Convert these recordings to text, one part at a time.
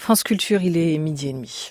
France Culture, il est 12h30.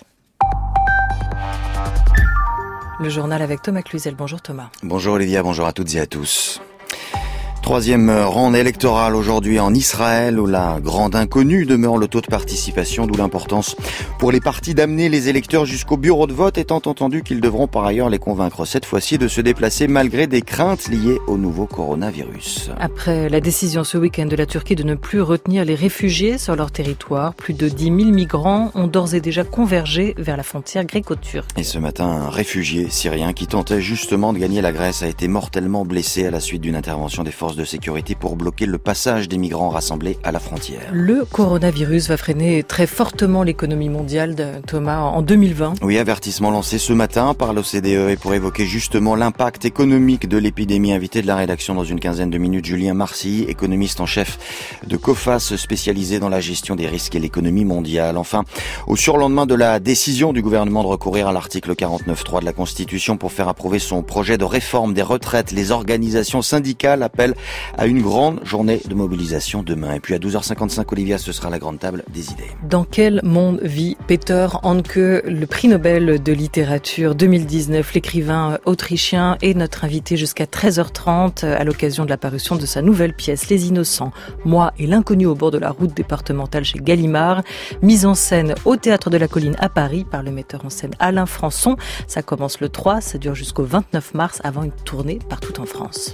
Le journal avec Thomas Cluzel. Bonjour Thomas. Bonjour Olivia, bonjour à toutes et à tous. Troisième ronde électorale aujourd'hui en Israël où la grande inconnue demeure le taux de participation, d'où l'importance pour les partis d'amener les électeurs jusqu'au bureau de vote, étant entendu qu'ils devront par ailleurs les convaincre cette fois-ci de se déplacer malgré des craintes liées au nouveau coronavirus. Après la décision ce week-end de la Turquie de ne plus retenir les réfugiés sur leur territoire, plus de 10 000 migrants ont d'ores et déjà convergé vers la frontière gréco-turque. Et ce matin, un réfugié syrien qui tentait justement de gagner la Grèce a été mortellement blessé à la suite d'une intervention des forces de sécurité pour bloquer le passage des migrants rassemblés à la frontière. Le coronavirus va freiner très fortement l'économie mondiale, Thomas, en 2020. Oui, avertissement lancé ce matin par l'OCDE et pour évoquer justement l'impact économique de l'épidémie. Invité de la rédaction dans une quinzaine de minutes, Julien Marcy, économiste en chef de Coface, spécialisé dans la gestion des risques et l'économie mondiale. Enfin, au surlendemain de la décision du gouvernement de recourir à l'article 49.3 de la Constitution pour faire approuver son projet de réforme des retraites, les organisations syndicales appellent à une grande journée de mobilisation demain. Et puis à 12h55, Olivia, ce sera la grande table des idées. Dans quel monde vit Peter Handke, le prix Nobel de littérature 2019? L'écrivain autrichien est notre invité jusqu'à 13h30 à l'occasion de la parution de sa nouvelle pièce Les Innocents, moi et l'inconnu au bord de la route départementale chez Gallimard, mise en scène au Théâtre de la Colline à Paris par le metteur en scène Alain Françon. Ça commence le 3, ça dure jusqu'au 29 mars avant une tournée partout en France.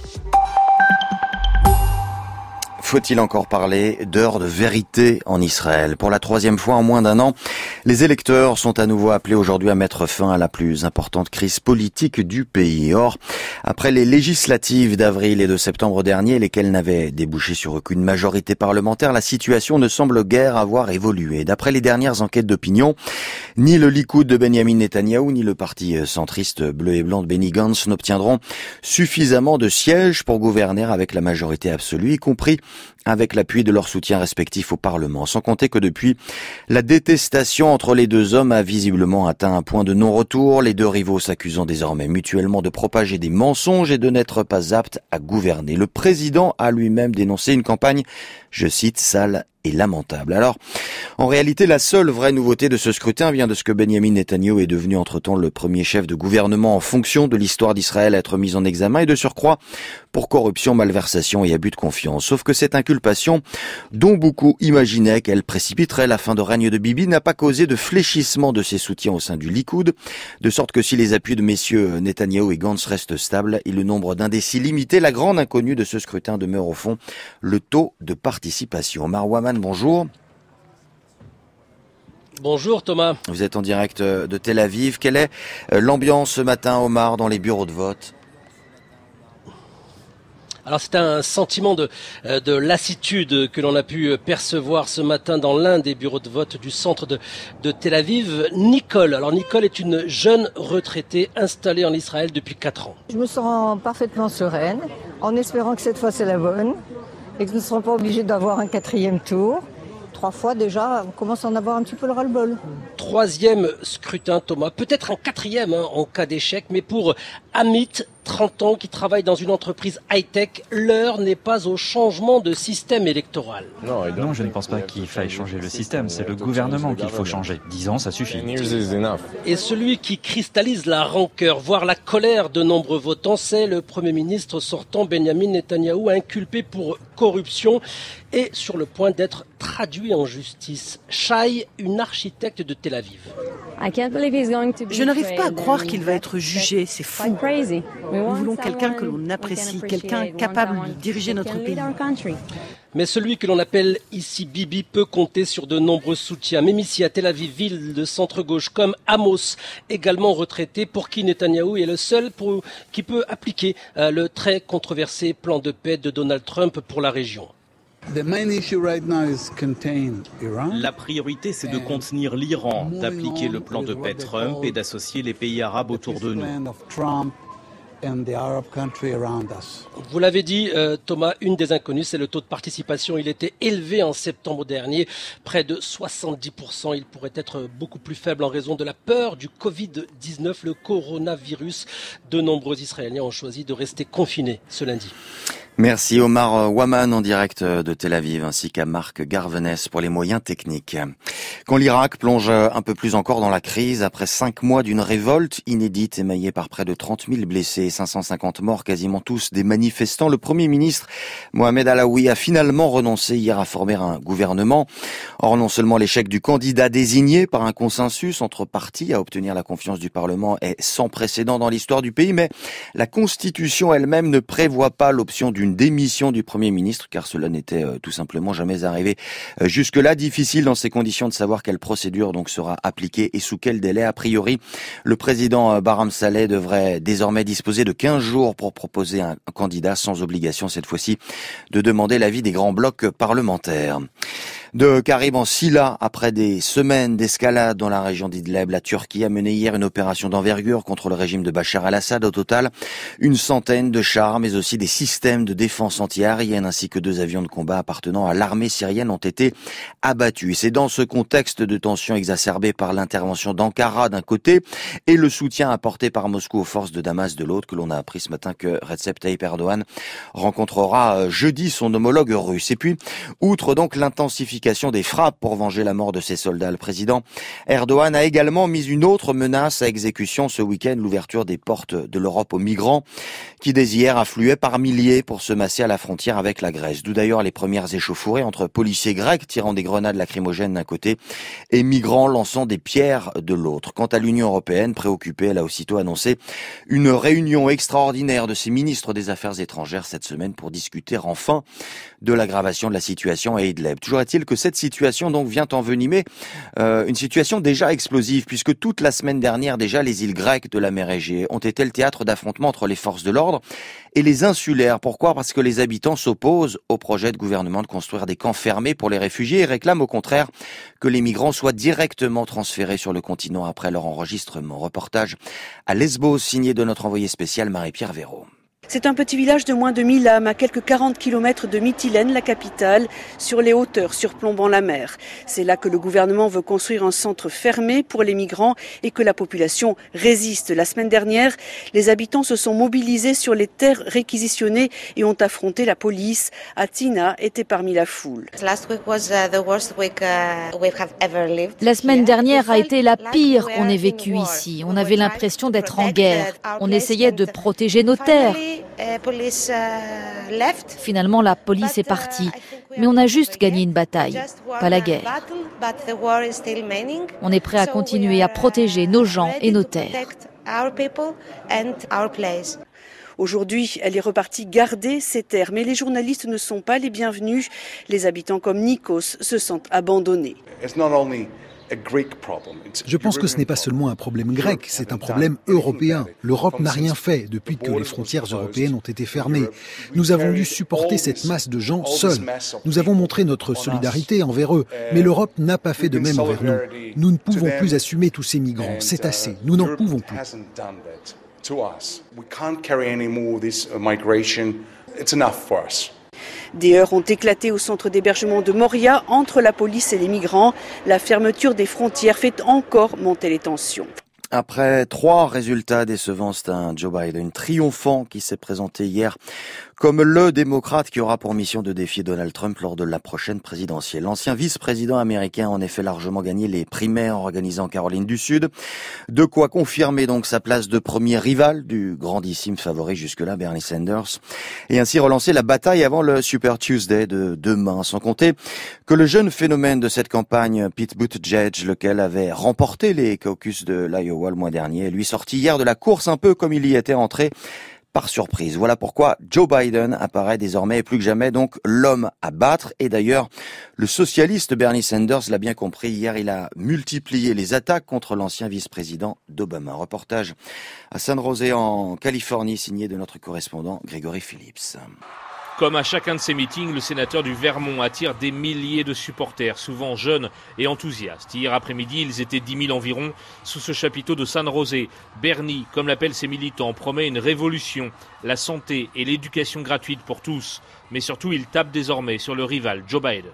Faut-il encore parler d'heure de vérité en Israël? Pour la troisième fois en moins d'un an, les électeurs sont à nouveau appelés aujourd'hui à mettre fin à la plus importante crise politique du pays. Or, après les législatives d'avril et de septembre dernier, lesquelles n'avaient débouché sur aucune majorité parlementaire, la situation ne semble guère avoir évolué. D'après les dernières enquêtes d'opinion, ni le Likoud de Benjamin Netanyahou, ni le parti centriste bleu et blanc de Benny Gantz n'obtiendront suffisamment de sièges pour gouverner avec la majorité absolue, y compris avec l'appui de leurs soutiens respectifs au Parlement. Sans compter que depuis, la détestation entre les deux hommes a visiblement atteint un point de non-retour, les deux rivaux s'accusant désormais mutuellement de propager des mensonges et de n'être pas aptes à gouverner. Le président a lui-même dénoncé une campagne, je cite, sale et lamentable. Alors, en réalité, la seule vraie nouveauté de ce scrutin vient de ce que Benjamin Netanyahou est devenu entre-temps le premier chef de gouvernement en fonction de l'histoire d'Israël à être mis en examen et de surcroît pour corruption, malversation et abus de confiance. Sauf que cette inculpation, dont beaucoup imaginaient qu'elle précipiterait la fin de règne de Bibi, n'a pas causé de fléchissement de ses soutiens au sein du Likoud, de sorte que si les appuis de messieurs Netanyahou et Gantz restent stables et le nombre d'indécis limité, la grande inconnue de ce scrutin demeure au fond le taux de participation. Marwaman, bonjour. Bonjour Thomas. Vous êtes en direct de Tel Aviv. Quelle est l'ambiance ce matin, Omar, dans les bureaux de vote ? Alors c'est un sentiment de lassitude que l'on a pu percevoir ce matin dans l'un des bureaux de vote du centre de Tel Aviv. Nicole est une jeune retraitée installée en Israël depuis 4 ans. Je me sens parfaitement sereine, en espérant que cette fois c'est la bonne et que nous ne serons pas obligés d'avoir un 4e tour. 3 fois déjà, on commence à en avoir un petit peu le ras-le-bol. 3e scrutin, Thomas, peut-être un 4e en cas d'échec, mais pour Amit, 30 ans, qui travaille dans une entreprise high-tech, l'heure n'est pas au changement de système électoral. Non, je ne pense pas qu'il faille changer le système, c'est le gouvernement qu'il faut changer. 10 ans, ça suffit. Et celui qui cristallise la rancœur, voire la colère de nombreux votants, c'est le Premier ministre sortant Benjamin Netanyahou, inculpé pour corruption et sur le point d'être traduit en justice. Shai, une architecte de Tel Aviv. Je n'arrive pas à croire qu'il va être jugé, c'est fou. Nous voulons quelqu'un que l'on apprécie, quelqu'un capable de diriger notre pays. Mais celui que l'on appelle ici Bibi peut compter sur de nombreux soutiens. Même ici à Tel Aviv, ville de centre-gauche, comme Amos, également retraité, pour qui Netanyahou est le seul qui peut appliquer le très controversé plan de paix de Donald Trump pour la région. La priorité, c'est de contenir l'Iran, d'appliquer le plan de paix Trump et d'associer les pays arabes autour de nous. Vous l'avez dit, Thomas, une des inconnues, c'est le taux de participation. Il était élevé en septembre dernier, près de 70%. Il pourrait être beaucoup plus faible en raison de la peur du Covid-19, le coronavirus. De nombreux Israéliens ont choisi de rester confinés ce lundi. Merci Omar Waman en direct de Tel Aviv ainsi qu'à Marc Garvenès pour les moyens techniques. Quand l'Irak plonge un peu plus encore dans la crise, après 5 mois d'une révolte inédite émaillée par près de 30 000 blessés et 550 morts, quasiment tous des manifestants, le Premier ministre Mohamed Alaoui a finalement renoncé hier à former un gouvernement. Or, non seulement l'échec du candidat désigné par un consensus entre partis à obtenir la confiance du Parlement est sans précédent dans l'histoire du pays, mais la Constitution elle-même ne prévoit pas l'option d'une démission du Premier ministre, car cela n'était tout simplement jamais arrivé jusque-là. Difficile dans ces conditions de savoir quelle procédure donc sera appliquée et sous quel délai. A priori, le président Barham Saleh devrait désormais disposer de 15 jours pour proposer un candidat, sans obligation cette fois-ci de demander l'avis des grands blocs parlementaires. De Karib en Silla, après des semaines d'escalade dans la région d'Idleb, la Turquie a mené hier une opération d'envergure contre le régime de Bachar al-Assad. Au total, une centaine de chars, mais aussi des systèmes de défense anti-aérienne ainsi que 2 avions de combat appartenant à l'armée syrienne ont été abattus. Et c'est dans ce contexte de tension exacerbée par l'intervention d'Ankara d'un côté et le soutien apporté par Moscou aux forces de Damas de l'autre que l'on a appris ce matin que Recep Tayyip Erdogan rencontrera jeudi son homologue russe. Et puis, outre donc l'intensification des frappes pour venger la mort de ses soldats, le président Erdogan a également mis une autre menace à exécution ce week-end, l'ouverture des portes de l'Europe aux migrants qui dès hier affluaient par milliers pour se masser à la frontière avec la Grèce. D'où d'ailleurs les premières échauffourées entre policiers grecs tirant des grenades lacrymogènes d'un côté et migrants lançant des pierres de l'autre. Quant à l'Union européenne, préoccupée, elle a aussitôt annoncé une réunion extraordinaire de ses ministres des Affaires étrangères cette semaine pour discuter enfin de l'aggravation de la situation à Idlib. Toujours est-il que cette situation donc vient envenimer une situation déjà explosive, puisque toute la semaine dernière déjà les îles grecques de la mer Égée ont été le théâtre d'affrontements entre les forces de l'ordre et les insulaires. Pourquoi ? Parce que les habitants s'opposent au projet de gouvernement de construire des camps fermés pour les réfugiés et réclament au contraire que les migrants soient directement transférés sur le continent après leur enregistrement. Reportage à Lesbos signé de notre envoyé spécial Marie-Pierre Véraud. C'est un petit village de moins de 1000 âmes, à quelques 40 km de Mytilène, la capitale, sur les hauteurs surplombant la mer. C'est là que le gouvernement veut construire un centre fermé pour les migrants et que la population résiste. La semaine dernière, les habitants se sont mobilisés sur les terres réquisitionnées et ont affronté la police. Atina était parmi la foule. La semaine dernière a été la pire qu'on ait vécue ici. On avait l'impression d'être en guerre. On essayait de protéger nos terres. Finalement, la police est partie. Mais on a juste gagné une bataille, pas la guerre. On est prêt à continuer à protéger nos gens et nos terres. Aujourd'hui, elle est repartie garder ses terres, mais les journalistes ne sont pas les bienvenus. Les habitants comme Nikos se sentent abandonnés. Je pense que ce n'est pas seulement un problème grec, c'est un problème européen. L'Europe n'a rien fait depuis que les frontières européennes ont été fermées. Nous avons dû supporter cette masse de gens seuls. Nous avons montré notre solidarité envers eux, mais l'Europe n'a pas fait de même envers nous. Nous ne pouvons plus assumer tous ces migrants, c'est assez, nous n'en pouvons plus. Des heurts ont éclaté au centre d'hébergement de Moria entre la police et les migrants. La fermeture des frontières fait encore monter les tensions. Après 3 résultats décevants, c'est un Joe Biden triomphant qui s'est présenté hier comme le démocrate qui aura pour mission de défier Donald Trump lors de la prochaine présidentielle. L'ancien vice-président américain a en effet largement gagné les primaires organisées en Caroline du Sud. De quoi confirmer donc sa place de premier rival du grandissime favori jusque-là, Bernie Sanders, et ainsi relancer la bataille avant le Super Tuesday de demain. Sans compter que le jeune phénomène de cette campagne, Pete Buttigieg, lequel avait remporté les caucus de l'Iowa le mois dernier, lui sorti hier de la course un peu comme il y était entré par surprise. Voilà pourquoi Joe Biden apparaît désormais plus que jamais donc l'homme à battre. Et d'ailleurs, le socialiste Bernie Sanders l'a bien compris. Hier, il a multiplié les attaques contre l'ancien vice-président d'Obama. Reportage à San José en Californie, signé de notre correspondant Grégory Phillips. Comme à chacun de ces meetings, le sénateur du Vermont attire des milliers de supporters, souvent jeunes et enthousiastes. Hier après-midi, ils étaient 10 000 environ sous ce chapiteau de San José. Bernie, comme l'appellent ses militants, promet une révolution, la santé et l'éducation gratuite pour tous. Mais surtout, il tape désormais sur le rival, Joe Biden.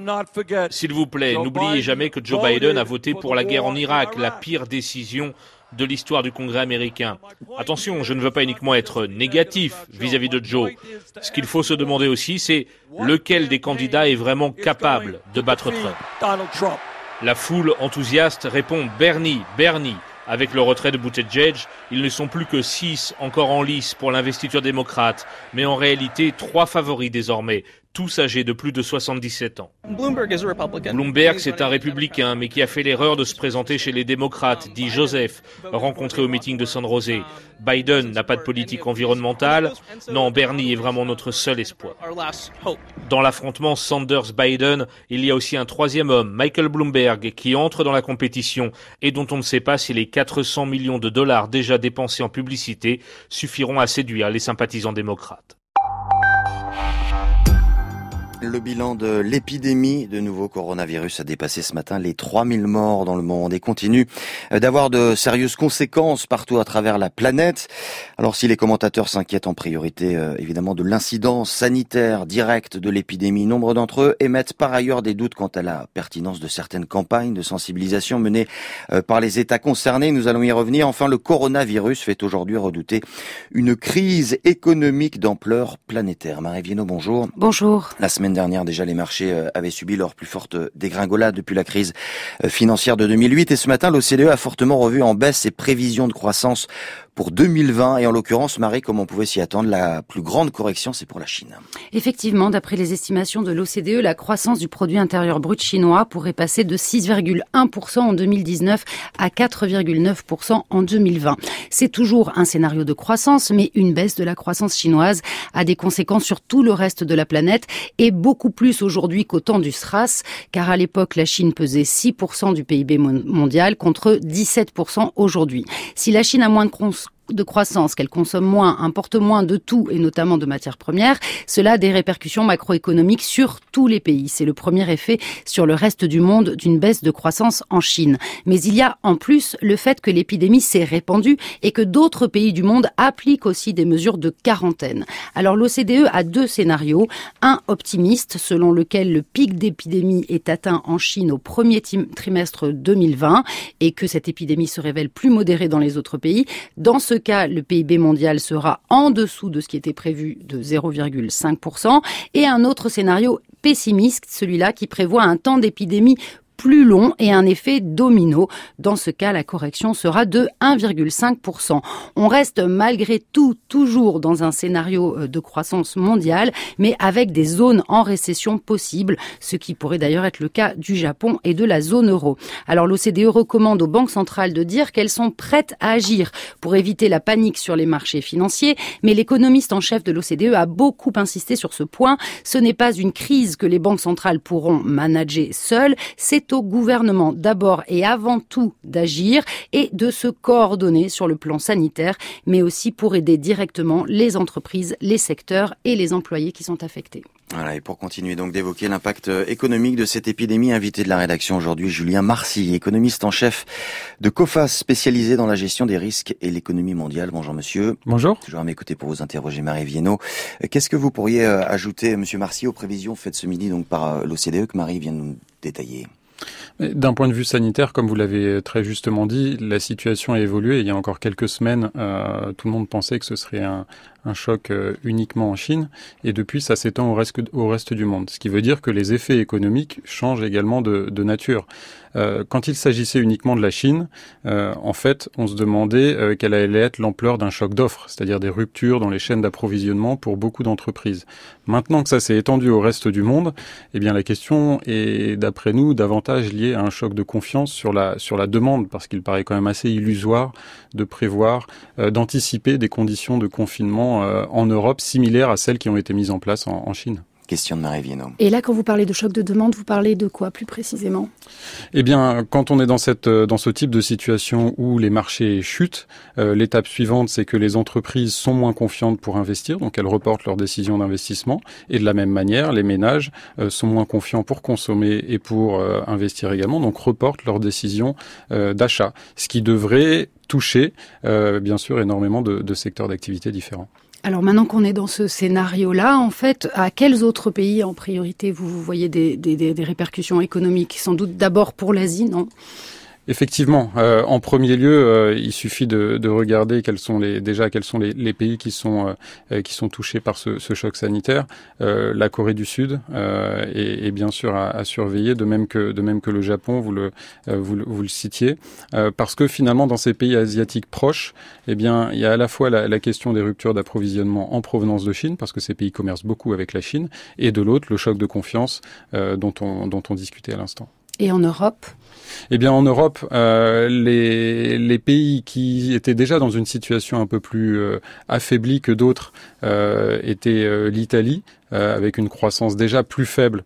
S'il vous plaît, n'oubliez jamais que Joe Biden a voté pour la guerre en Irak, la pire décision de l'histoire du Congrès américain. Attention, je ne veux pas uniquement être négatif vis-à-vis de Joe. Ce qu'il faut se demander aussi, c'est lequel des candidats est vraiment capable de battre Trump. La foule enthousiaste répond Bernie. Avec le retrait de Buttigieg, ils ne sont plus que 6 encore en lice pour l'investiture démocrate, mais en réalité 3 favoris désormais, tous âgés de plus de 77 ans. Bloomberg, c'est un républicain, mais qui a fait l'erreur de se présenter chez les démocrates, dit Joseph, rencontré au meeting de San José. Biden n'a pas de politique environnementale. Non, Bernie est vraiment notre seul espoir. Dans l'affrontement Sanders-Biden, il y a aussi un troisième homme, Michael Bloomberg, qui entre dans la compétition et dont on ne sait pas si les 400 millions de dollars déjà dépensés en publicité suffiront à séduire les sympathisants démocrates. Le bilan de l'épidémie de nouveau coronavirus a dépassé ce matin les 3000 morts dans le monde et continue d'avoir de sérieuses conséquences partout à travers la planète. Alors si les commentateurs s'inquiètent en priorité évidemment de l'incidence sanitaire directe de l'épidémie, nombre d'entre eux émettent par ailleurs des doutes quant à la pertinence de certaines campagnes de sensibilisation menées par les États concernés. Nous allons y revenir. Enfin, le coronavirus fait aujourd'hui redouter une crise économique d'ampleur planétaire. Marie Viennot, bonjour. Bonjour. La semaine dernière, déjà, les marchés avaient subi leur plus forte dégringolade depuis la crise financière de 2008. Et ce matin, l'OCDE a fortement revu en baisse ses prévisions de croissance pour 2020. Et en l'occurrence, Marie, comme on pouvait s'y attendre, la plus grande correction, c'est pour la Chine. Effectivement, d'après les estimations de l'OCDE, la croissance du produit intérieur brut chinois pourrait passer de 6,1% en 2019 à 4,9% en 2020. C'est toujours un scénario de croissance, mais une baisse de la croissance chinoise a des conséquences sur tout le reste de la planète et beaucoup plus aujourd'hui qu'au temps du SRAS, car à l'époque, la Chine pesait 6% du PIB mondial contre 17% aujourd'hui. Si la Chine a moins de croissance, qu'elle consomme moins, importe moins de tout et notamment de matières premières, cela a des répercussions macroéconomiques sur tous les pays. C'est le premier effet sur le reste du monde d'une baisse de croissance en Chine. Mais il y a en plus le fait que l'épidémie s'est répandue et que d'autres pays du monde appliquent aussi des mesures de quarantaine. Alors l'OCDE a 2 scénarios. Un optimiste, selon lequel le pic d'épidémie est atteint en Chine au premier trimestre 2020 et que cette épidémie se révèle plus modérée dans les autres pays. Dans ce cas, le PIB mondial sera en dessous de ce qui était prévu de 0,5%. Et un autre scénario pessimiste, celui-là qui prévoit un temps d'épidémie plus long et un effet domino. Dans ce cas, la correction sera de 1,5%. On reste malgré tout toujours dans un scénario de croissance mondiale, mais avec des zones en récession possibles, ce qui pourrait d'ailleurs être le cas du Japon et de la zone euro. Alors l'OCDE recommande aux banques centrales de dire qu'elles sont prêtes à agir pour éviter la panique sur les marchés financiers, mais l'économiste en chef de l'OCDE a beaucoup insisté sur ce point. Ce n'est pas une crise que les banques centrales pourront manager seules, c'est au gouvernement d'abord et avant tout d'agir et de se coordonner sur le plan sanitaire, mais aussi pour aider directement les entreprises, les secteurs et les employés qui sont affectés. Voilà, et pour continuer donc d'évoquer l'impact économique de cette épidémie, invité de la rédaction aujourd'hui, Julien Marcy, économiste en chef de Coface, spécialisé dans la gestion des risques et l'économie mondiale. Bonjour monsieur. Bonjour. Toujours à m'écouter pour vous interroger, Marie Viennot. Qu'est-ce que vous pourriez ajouter, monsieur Marcy, aux prévisions faites ce midi donc par l'OCDE que Marie vient de nous détailler? D'un point de vue sanitaire, comme vous l'avez très justement dit, la situation a évolué. Il y a encore quelques semaines, tout le monde pensait que ce serait un choc uniquement en Chine, et depuis ça s'étend au reste du monde. Ce qui veut dire que les effets économiques changent également de nature. Quand il s'agissait uniquement de la Chine, en fait, on se demandait quelle allait être l'ampleur d'un choc d'offres, c'est-à-dire des ruptures dans les chaînes d'approvisionnement pour beaucoup d'entreprises. Maintenant que ça s'est étendu au reste du monde, eh bien la question est, d'après nous, davantage liée à un choc de confiance sur la demande, parce qu'il paraît quand même assez illusoire de prévoir, d'anticiper des conditions de confinement en Europe similaires à celles qui ont été mises en place en Chine. Question de Marie Viennot. Et là, quand vous parlez de choc de demande, vous parlez de quoi plus précisément? Eh bien, quand on est dans ce type de situation où les marchés chutent, l'étape suivante, c'est que les entreprises sont moins confiantes pour investir, donc elles reportent leurs décisions d'investissement. Et de la même manière, les ménages sont moins confiants pour consommer et pour investir également, donc reportent leurs décisions d'achat, ce qui devrait toucher, bien sûr, énormément de secteurs d'activité différents. Alors maintenant qu'on est dans ce scénario-là, en fait, à quels autres pays en priorité vous voyez des répercussions économiques? Sans doute d'abord pour l'Asie, non? Effectivement, en premier lieu, il suffit de regarder quels sont les pays qui sont touchés par ce choc sanitaire. La Corée du Sud est bien sûr à surveiller, de même que le Japon, vous le citiez, parce que finalement dans ces pays asiatiques proches, eh bien il y a à la fois la question des ruptures d'approvisionnement en provenance de Chine, parce que ces pays commercent beaucoup avec la Chine, et de l'autre le choc de confiance dont on discutait à l'instant. Et en Europe ? Eh bien, en Europe, les pays qui étaient déjà dans une situation un peu plus affaiblie que d'autres étaient l'Italie, avec une croissance déjà plus faible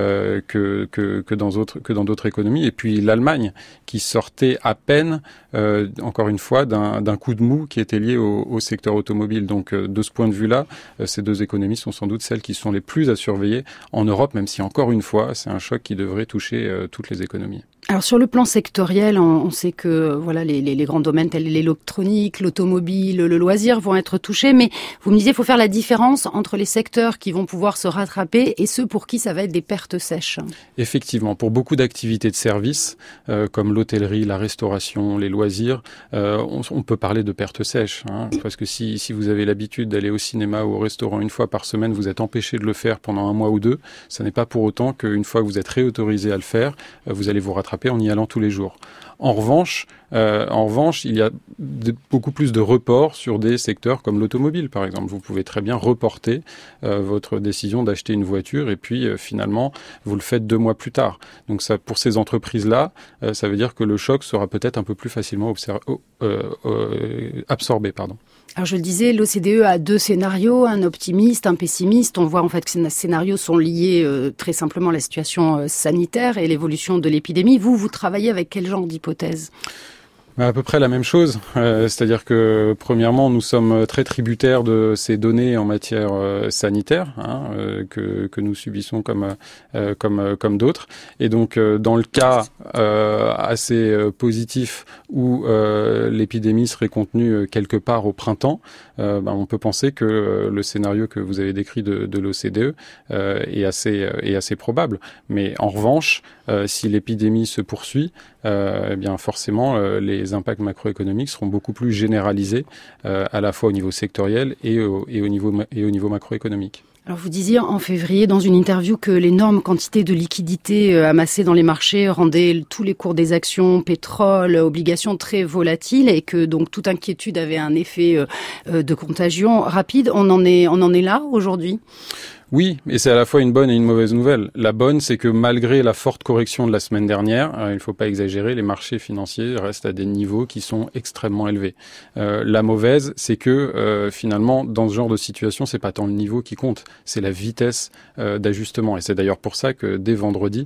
que dans d'autres économies, et puis l'Allemagne qui sortait à peine, encore une fois, d'un coup de mou qui était lié au secteur automobile. Donc, de ce point de vue-là, ces deux économies sont sans doute celles qui sont les plus à surveiller en Europe, même si encore une fois, c'est un choc qui devrait toucher toutes les économies. Alors sur le plan sectoriel, on sait que voilà les grands domaines tels l'électronique, l'automobile, le loisir vont être touchés, mais vous me disiez il faut faire la différence entre les secteurs qui vont pouvoir se rattraper et ceux pour qui ça va être des pertes sèches. Effectivement, pour beaucoup d'activités de services comme l'hôtellerie, la restauration, les loisirs, on peut parler de pertes sèches, parce que si vous avez l'habitude d'aller au cinéma ou au restaurant une fois par semaine, vous êtes empêché de le faire pendant un mois ou deux, ça n'est pas pour autant qu'une fois que vous êtes réautorisé à le faire, vous allez vous rattraper en y allant tous les jours. En revanche, il y a beaucoup plus de reports sur des secteurs comme l'automobile, par exemple. Vous pouvez très bien reporter votre décision d'acheter une voiture et puis finalement, vous le faites 2 mois plus tard. Donc ça, pour ces entreprises-là, ça veut dire que le choc sera peut-être un peu plus facilement absorbé. Alors je le disais, l'OCDE a 2 scénarios, un optimiste, un pessimiste. On voit en fait que ces scénarios sont liés très simplement à la situation sanitaire et l'évolution de l'épidémie. Vous travaillez avec quel genre d'hypothèse ? À peu près la même chose, c'est-à-dire que premièrement nous sommes très tributaires de ces données en matière sanitaire que nous subissons comme d'autres, et donc dans le cas assez positif où l'épidémie serait contenue quelque part au printemps, on peut penser que le scénario que vous avez décrit de l'OCDE est assez probable. Mais en revanche, si l'épidémie se poursuit, eh bien forcément les impacts macroéconomiques seront beaucoup plus généralisés à la fois au niveau sectoriel et au niveau macroéconomique. Alors vous disiez en février dans une interview que l'énorme quantité de liquidités amassées dans les marchés rendait tous les cours des actions, pétrole, obligations très volatiles et que donc toute inquiétude avait un effet de contagion rapide. On en est là aujourd'hui ? Oui, et c'est à la fois une bonne et une mauvaise nouvelle. La bonne, c'est que malgré la forte correction de la semaine dernière, il ne faut pas exagérer, les marchés financiers restent à des niveaux qui sont extrêmement élevés. La mauvaise, c'est que finalement, dans ce genre de situation, c'est pas tant le niveau qui compte, c'est la vitesse d'ajustement. Et c'est d'ailleurs pour ça que dès vendredi,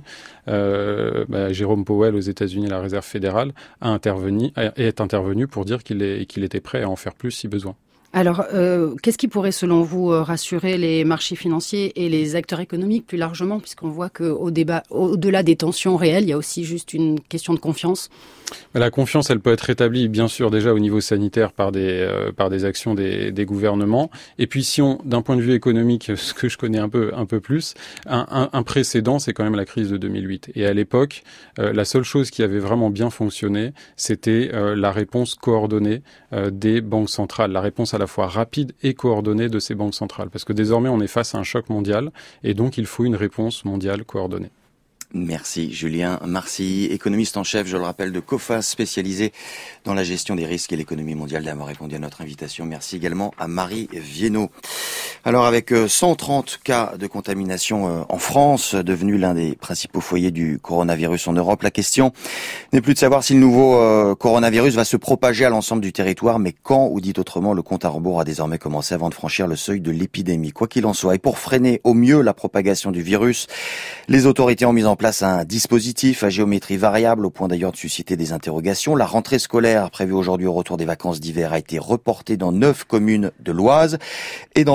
Jérôme Powell aux États-Unis, la Réserve fédérale, est intervenu pour dire qu'il était prêt à en faire plus si besoin. Alors, qu'est-ce qui pourrait, selon vous, rassurer les marchés financiers et les acteurs économiques plus largement, puisqu'on voit qu'au-delà des tensions réelles, il y a aussi juste une question de confiance ? La confiance, elle peut être rétablie, bien sûr, déjà au niveau sanitaire par des actions des gouvernements. Et puis, si d'un point de vue économique, ce que je connais un peu plus, un précédent, c'est quand même la crise de 2008. Et à l'époque, la seule chose qui avait vraiment bien fonctionné, c'était la réponse coordonnée des banques centrales, la réponse à la fois rapide et coordonnée de ces banques centrales. Parce que désormais, on est face à un choc mondial et donc il faut une réponse mondiale coordonnée. Merci Julien Marcy, économiste en chef, je le rappelle, de Coface, spécialisé dans la gestion des risques et l'économie mondiale, d'avoir répondu à notre invitation. Merci également à Marie Viennot. Alors avec 130 cas de contamination en France, devenu l'un des principaux foyers du coronavirus en Europe, la question n'est plus de savoir si le nouveau coronavirus va se propager à l'ensemble du territoire, mais quand, ou dit autrement, le compte à rebours a désormais commencé avant de franchir le seuil de l'épidémie. Quoi qu'il en soit, et pour freiner au mieux la propagation du virus, les autorités ont mis en place un dispositif à géométrie variable, au point d'ailleurs de susciter des interrogations. La rentrée scolaire prévue aujourd'hui au retour des vacances d'hiver a été reportée dans 9 communes de l'Oise. Et dans le même temps, le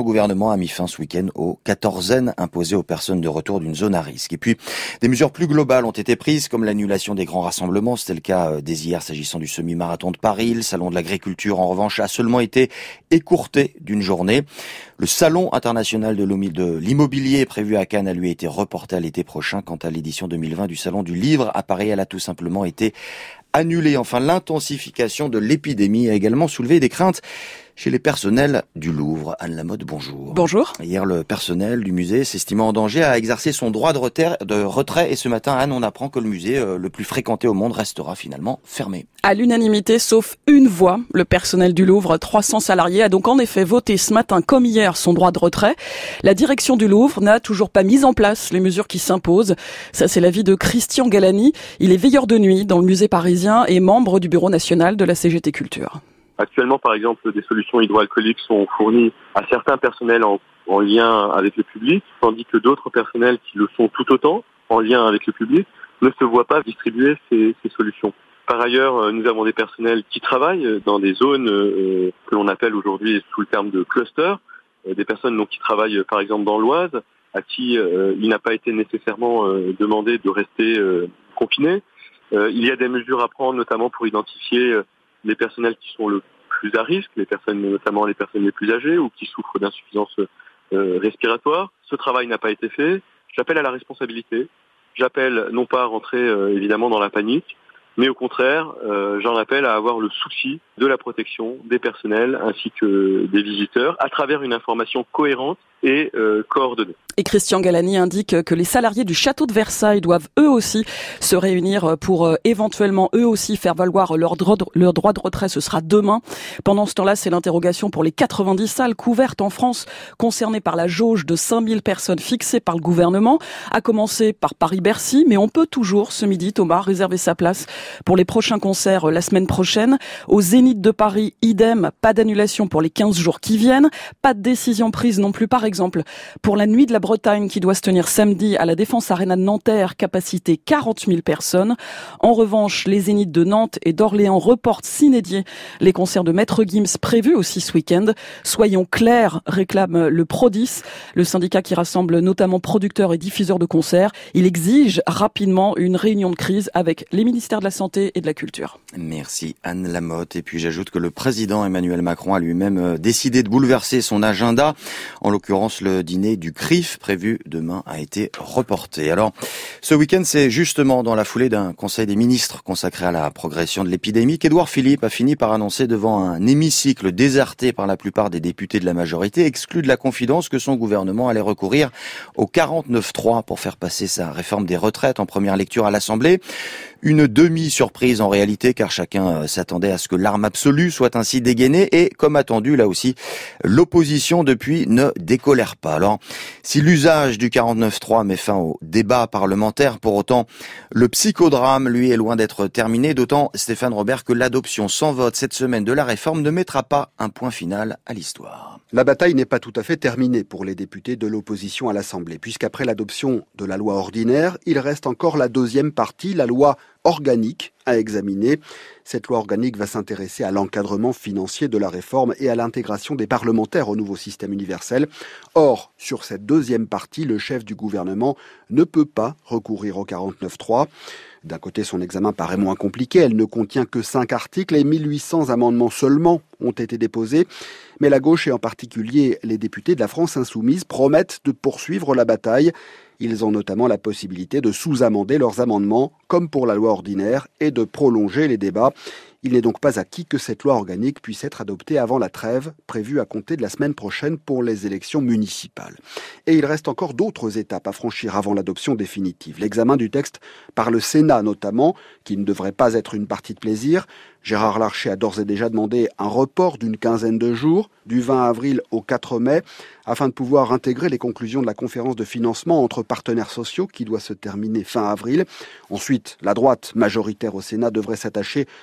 au gouvernement a mis fin ce week-end aux quatorzaines imposées aux personnes de retour d'une zone à risque. Et puis, des mesures plus globales ont été prises, comme l'annulation des grands rassemblements. C'était le cas dès hier s'agissant du semi-marathon de Paris. Le salon de l'agriculture, en revanche, a seulement été écourté d'une journée. Le salon international de l'immobilier prévu à Cannes a lui été reporté à l'été prochain. Quant à l'édition 2020 du salon du livre à Paris, elle a tout simplement été annulée. Enfin, l'intensification de l'épidémie a également soulevé des craintes chez les personnels du Louvre. Anne Lamotte, bonjour. Bonjour. Hier, le personnel du musée, s'estimant en danger, a exercé son droit de retrait. Et ce matin, Anne, on apprend que le musée le plus fréquenté au monde restera finalement fermé. À l'unanimité, sauf une voix, le personnel du Louvre, 300 salariés, a donc en effet voté ce matin, comme hier, son droit de retrait. La direction du Louvre n'a toujours pas mis en place les mesures qui s'imposent. Ça, c'est l'avis de Christian Galani. Il est veilleur de nuit dans le musée parisien et membre du bureau national de la CGT Culture. Actuellement, par exemple, des solutions hydroalcooliques sont fournies à certains personnels en lien avec le public, tandis que d'autres personnels qui le sont tout autant en lien avec le public ne se voient pas distribuer ces solutions. Par ailleurs, nous avons des personnels qui travaillent dans des zones que l'on appelle aujourd'hui sous le terme de cluster, des personnes donc qui travaillent par exemple dans l'Oise, à qui il n'a pas été nécessairement demandé de rester confinés. Il y a des mesures à prendre, notamment pour identifier les personnels qui sont le plus à risque, notamment les personnes les plus âgées ou qui souffrent d'insuffisance respiratoire. Ce travail n'a pas été fait. J'appelle à la responsabilité. J'appelle non pas à rentrer évidemment dans la panique, mais au contraire, j'en appelle à avoir le souci de la protection des personnels ainsi que des visiteurs à travers une information cohérente et coordonnée. Et Christian Galani indique que les salariés du château de Versailles doivent eux aussi se réunir pour éventuellement eux aussi faire valoir leur droit de retrait. Ce sera demain. Pendant ce temps-là, c'est l'interrogation pour les 90 salles couvertes en France concernées par la jauge de 5000 personnes fixée par le gouvernement, à commencer par Paris-Bercy. Mais on peut toujours, ce midi, Thomas, réserver sa place pour les prochains concerts la semaine prochaine. Au Zénith de Paris, idem, pas d'annulation pour les 15 jours qui viennent. Pas de décision prise non plus, par exemple, pour la nuit de la Bretagne qui doit se tenir samedi à la Défense Arena de Nanterre, capacité 40 000 personnes. En revanche, les Zéniths de Nantes et d'Orléans reportent s'inédier les concerts de Maître Gims prévus aussi ce week-end. Soyons clairs, réclame le Prodis, le syndicat qui rassemble notamment producteurs et diffuseurs de concerts. Il exige rapidement une réunion de crise avec les ministères de la Santé et de la Culture. Merci Anne Lamotte. Et puis j'ajoute que le président Emmanuel Macron a lui-même décidé de bouleverser son agenda. En l'occurrence, le dîner du CRIF prévu demain a été reporté. Alors, ce week-end, c'est justement dans la foulée d'un conseil des ministres consacré à la progression de l'épidémie qu'Édouard Philippe a fini par annoncer devant un hémicycle déserté par la plupart des députés de la majorité, exclu de la confidence, que son gouvernement allait recourir au 49.3 pour faire passer sa réforme des retraites en première lecture à l'Assemblée. Une demi-surprise en réalité, car chacun s'attendait à ce que l'arme absolue soit ainsi dégainée et, comme attendu, là aussi, l'opposition depuis ne décolère pas. Alors, si l'usage du 49.3 met fin au débat parlementaire, pour autant, le psychodrame, lui, est loin d'être terminé, d'autant, Stéphane Robert, que l'adoption sans vote cette semaine de la réforme ne mettra pas un point final à l'histoire. La bataille n'est pas tout à fait terminée pour les députés de l'opposition à l'Assemblée, puisqu'après l'adoption de la loi ordinaire, il reste encore la deuxième partie, la loi organique à examiner. Cette loi organique va s'intéresser à l'encadrement financier de la réforme et à l'intégration des parlementaires au nouveau système universel. Or, sur cette deuxième partie, le chef du gouvernement ne peut pas recourir au 49.3. D'un côté, son examen paraît moins compliqué. Elle ne contient que 5 articles et 1800 amendements seulement ont été déposés. Mais la gauche et en particulier les députés de la France insoumise promettent de poursuivre la bataille. Ils ont notamment la possibilité de sous-amender leurs amendements, comme pour la loi ordinaire, et de prolonger les débats. Il n'est donc pas acquis que cette loi organique puisse être adoptée avant la trêve, prévue à compter de la semaine prochaine pour les élections municipales. Et il reste encore d'autres étapes à franchir avant l'adoption définitive. L'examen du texte par le Sénat notamment, qui ne devrait pas être une partie de plaisir. Gérard Larcher a d'ores et déjà demandé un report d'une quinzaine de jours, du 20 avril au 4 mai, afin de pouvoir intégrer les conclusions de la conférence de financement entre partenaires sociaux qui doit se terminer fin avril. Ensuite, la droite majoritaire au Sénat devrait s'attacher à compléter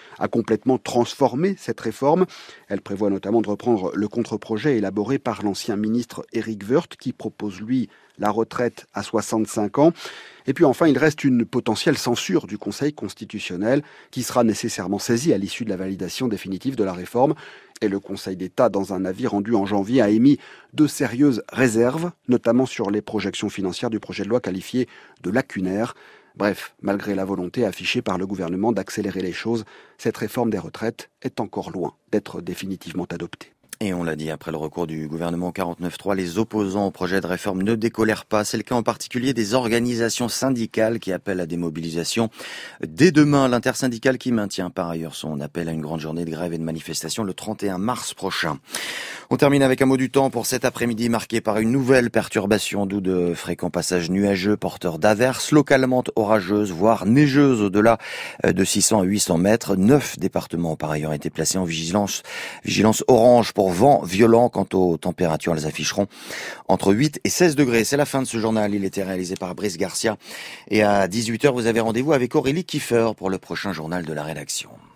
complètement transformer cette réforme. Elle prévoit notamment de reprendre le contre-projet élaboré par l'ancien ministre Éric Woerth qui propose, lui, la retraite à 65 ans. Et puis enfin, il reste une potentielle censure du Conseil constitutionnel qui sera nécessairement saisie à l'issue de la validation définitive de la réforme. Et le Conseil d'État, dans un avis rendu en janvier, a émis de sérieuses réserves, notamment sur les projections financières du projet de loi qualifié de lacunaire. Bref, malgré la volonté affichée par le gouvernement d'accélérer les choses, cette réforme des retraites est encore loin d'être définitivement adoptée. Et on l'a dit, après le recours du gouvernement au 49.3, les opposants au projet de réforme ne décolèrent pas. C'est le cas en particulier des organisations syndicales qui appellent à des mobilisations dès demain. L'intersyndicale qui maintient par ailleurs son appel à une grande journée de grève et de manifestation le 31 mars prochain. On termine avec un mot du temps pour cet après-midi marqué par une nouvelle perturbation, d'où de fréquents passages nuageux porteurs d'averses, localement orageuses, voire neigeuses au-delà de 600 à 800 mètres. 9 départements ont par ailleurs été placés en vigilance orange pour vent violent. Quant aux températures, elles afficheront entre 8 et 16 degrés. C'est la fin de ce journal. Il était réalisé par Brice Garcia. Et à 18h, vous avez rendez-vous avec Aurélie Kiefer pour le prochain journal de la rédaction.